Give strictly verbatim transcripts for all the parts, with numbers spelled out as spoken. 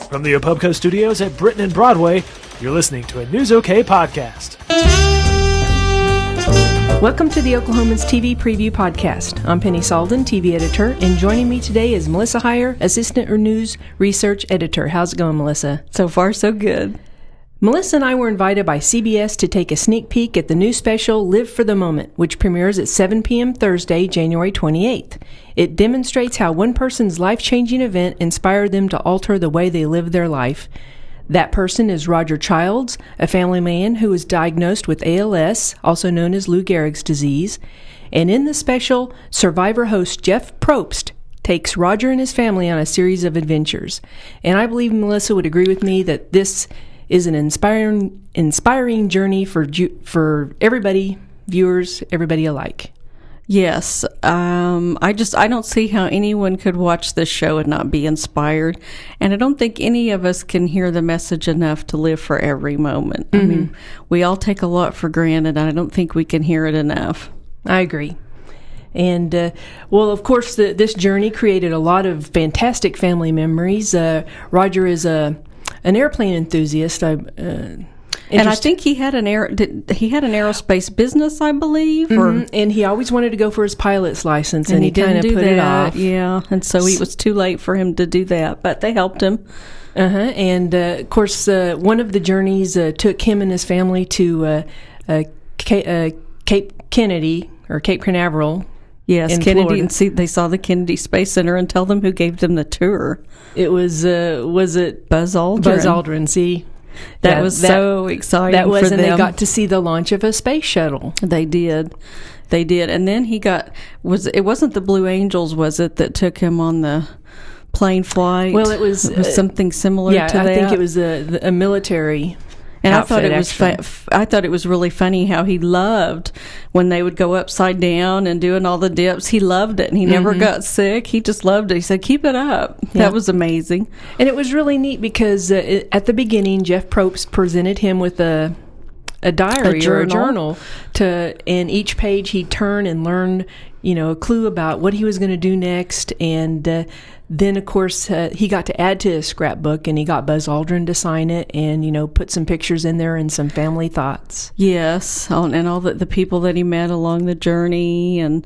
From the Opubco Studios at Britain and Broadway, you're listening to a News OK podcast. Welcome to the Oklahomans T V Preview Podcast. I'm Penny Salden, T V editor, and joining me today is Melissa Heyer, assistant news research editor. How's it going, Melissa? So far, so good. Melissa and I were invited by C B S to take a sneak peek at the new special Live for the Moment, which premieres at seven p.m. Thursday, January twenty-eighth. It demonstrates how one person's life-changing event inspired them to alter the way they live their life. That person is Roger Childs, a family man who was diagnosed with A L S, also known as Lou Gehrig's disease. And in the special, Survivor host Jeff Probst takes Roger and his family on a series of adventures. And I believe Melissa would agree with me that this is an inspiring inspiring journey for for everybody, viewers, everybody alike. Yes. Um, I just, I don't see how anyone could watch this show and not be inspired. And I don't think any of us can hear the message enough to live for every moment. Mm-hmm. I mean, we all take a lot for granted, and I don't think we can hear it enough. I agree. And, uh, well, of course, the, this journey created a lot of fantastic family memories. Uh, Roger is a an airplane enthusiast. I, uh, and I think he had an air, did, he had an aerospace business, I believe, or mm-hmm. and he always wanted to go for his pilot's license, and, and he, he kind of put that. it off. Yeah, and so it was too late for him to do that, but they helped him. Uh huh. And uh, of course, uh, one of the journeys uh, took him and his family to uh, uh, Cape, uh, Cape Kennedy or Cape Canaveral. Yes, in Kennedy, Florida. and see, they saw the Kennedy Space Center, and tell them who gave them the tour. It was, uh, was it Buzz Aldrin? Buzz Aldrin, see? That yeah, was that, so exciting That was, for and them. they got to see the launch of a space shuttle. They did. They did. And then he got, was it wasn't the Blue Angels, was it, that took him on the plane flight? Well, it was, it was uh, something similar yeah, to that. I think it was a, a military And outfit, I thought it was actually. fa- I thought it was really funny how he loved when they would go upside down and doing all the dips. He loved it, and he never Mm-hmm. got sick. He just loved it. He said, "Keep it up." Yeah. That was amazing. And it was really neat because uh, it, at the beginning, Jeff Probst presented him with a a diary A or a journal. journal to, and each page he'd turn and learn, you know, a clue about what he was going to do next. And uh, then, of course, uh, he got to add to his scrapbook, and he got Buzz Aldrin to sign it, and you know, put some pictures in there and some family thoughts. Yes, and all the, the people that he met along the journey, and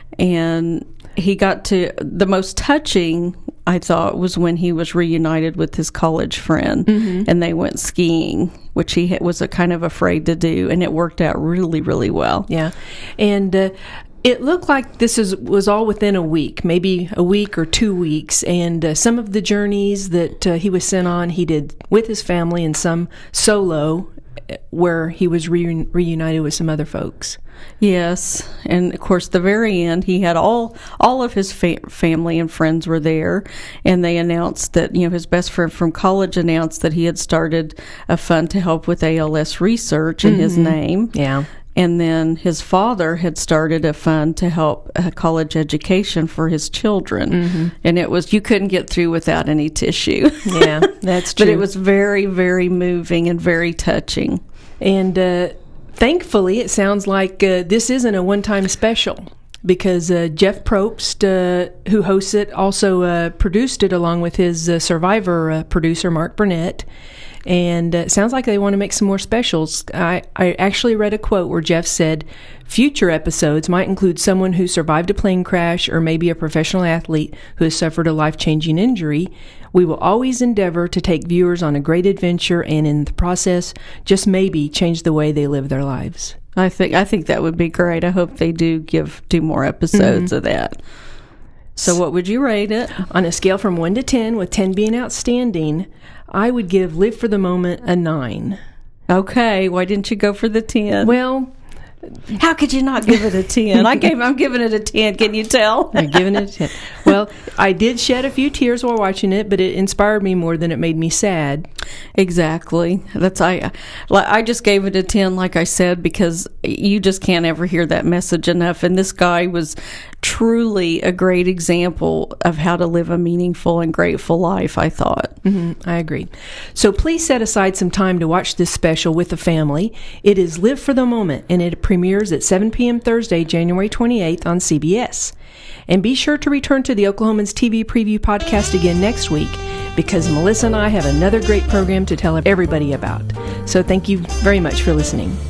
and he got to, the most touching, I thought, was when he was reunited with his college friend, mm-hmm. and they went skiing, which he was a kind of afraid to do, and it worked out really, really well. Yeah, and uh, it looked like this is, was all within a week, maybe a week or two weeks, and uh, some of the journeys that uh, he was sent on, he did with his family, and some solo, where he was re- reunited with some other folks. Yes, and of course, the very end, he had all all of his fa- family and friends were there, and they announced that, you know, his best friend from college announced that he had started a fund to help with A L S research in mm-hmm. his name. Yeah. And then his father had started a fund to help uh, college education for his children. Mm-hmm. And it was, you couldn't get through without any tissue. Yeah, that's true. But it was very, very moving and very touching. And uh, thankfully, it sounds like uh, this isn't a one-time special, because uh, Jeff Probst, uh, who hosts it, also uh, produced it along with his uh, Survivor uh, producer, Mark Burnett. And uh, it sounds like they want to make some more specials. I, I actually read a quote where Jeff said, future episodes might include someone who survived a plane crash or maybe a professional athlete who has suffered a life-changing injury. We will always endeavor to take viewers on a great adventure and in the process, just maybe change the way they live their lives. I think I think that would be great. I hope they do give do more episodes mm-hmm. of that. So what would you rate it? On a scale from one to ten, with ten being outstanding, I would give Live for the Moment a nine. Okay, why didn't you go for the ten? Well, how could you not give it a ten? I gave, I'm giving it a ten. Can you tell? You're giving it a ten. Well, I did shed a few tears while watching it, but it inspired me more than it made me sad. Exactly. That's I. I just gave it a ten, like I said, because you just can't ever hear that message enough. And this guy was truly a great example of how to live a meaningful and grateful life, I thought. Mm-hmm, I agree. So please set aside some time to watch this special with the family. It is Live for the Moment, and it premieres at seven p.m. Thursday, January twenty-eighth on C B S. And be sure to return to the Oklahomans T V Preview podcast again next week, because Melissa and I have another great program to tell everybody about. So thank you very much for listening.